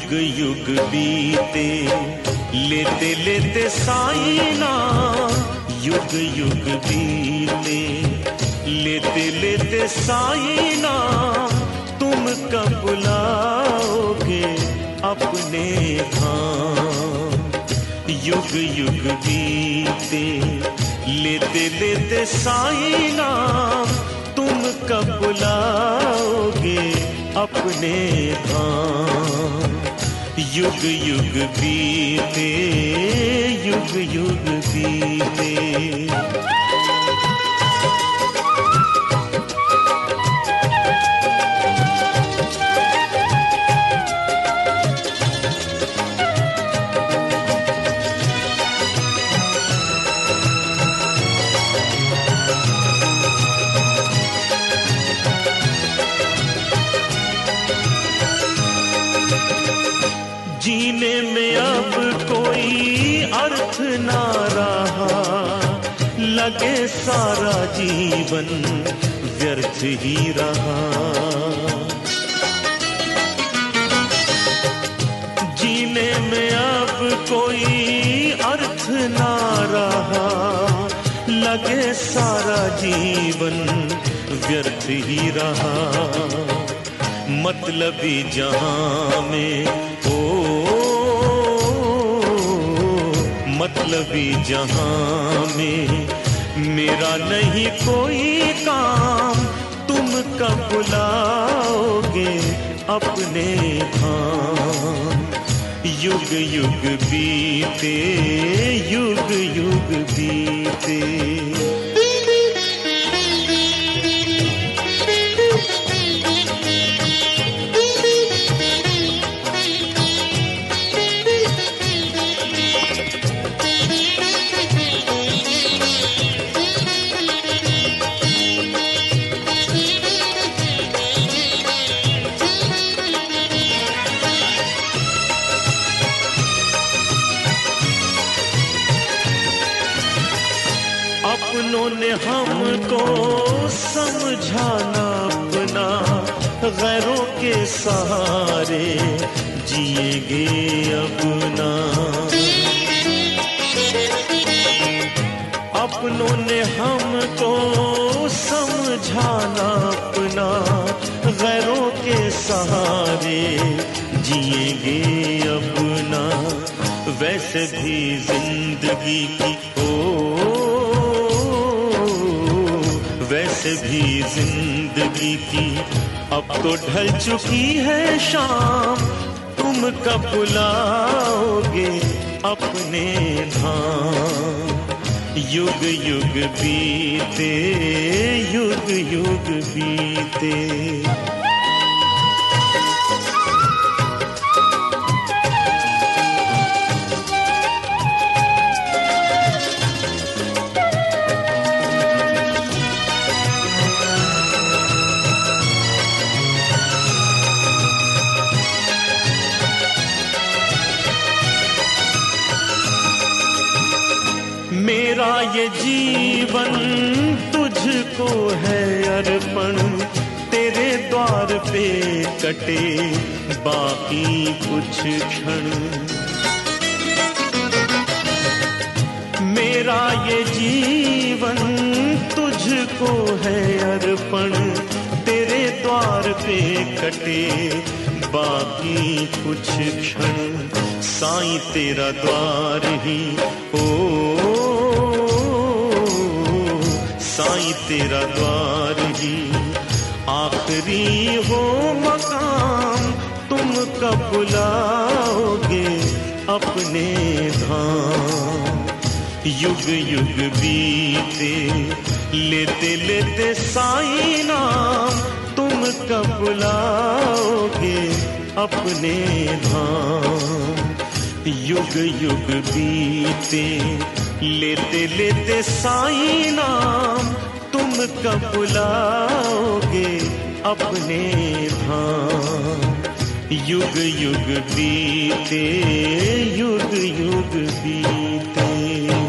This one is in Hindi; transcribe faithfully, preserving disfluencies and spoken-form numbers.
युग युग बीते लेते लेते साईं नाम, युग युग बीते लेते लेते साईं नाम, तुम कब बुलाओगे अपने धाम। युग युग बीते लेते लेते साईं नाम, तुम कब बुलाओगे अपने धाम। युग युग बीते युग युग बीते। जीने में अब कोई अर्थ ना रहा, लगे सारा जीवन व्यर्थ ही रहा। जीने में अब कोई अर्थ ना रहा, लगे सारा जीवन व्यर्थ ही रहा। मतलबी जहां में ओ मतलबी जहां में मेरा नहीं कोई काम, तुम कब बुलाओगे अपने धाम। युग युग बीते युग युग बीते। अपनों ने हमको समझाना अपना, गैरों के सहारे जिएंगे अपना। अपनों ने हमको समझाना अपना, गैरों के सहारे जिएंगे अपना। वैसे भी जिंदगी की ओ वैसे भी जिंदगी की अब तो ढल चुकी है शाम, तुम कब बुलाओगे अपने धाम। युग युग बीते युग युग बीते। मेरा ये जीवन तुझको है अर्पण, तेरे द्वार पे कटे बाकी कुछ क्षण। मेरा ये जीवन तुझको है अर्पण, तेरे द्वार पे कटे बाकी कुछ क्षण। साईं तेरा द्वार ही ओ साईं तेरा द्वार ही आखिरी हो मकाम, तुम कब बुलाओगे अपने धाम। युग युग बीते लेते लेते साईं नाम, तुम कब बुलाओगे अपने धाम। युग युग बीते लेते लेते साईं नाम, तुम कब बुलाओगे अपने धाम। युग युग बीते युग युग बीते।